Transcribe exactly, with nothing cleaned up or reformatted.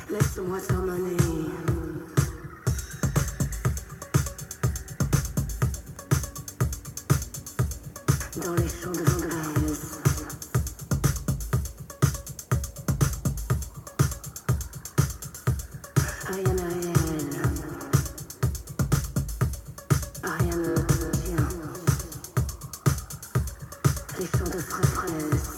Laisse-moi t'emmener. Dans les champs de l'Anglaise. Rien à elle. Rien ne tient. Les champs de fraise.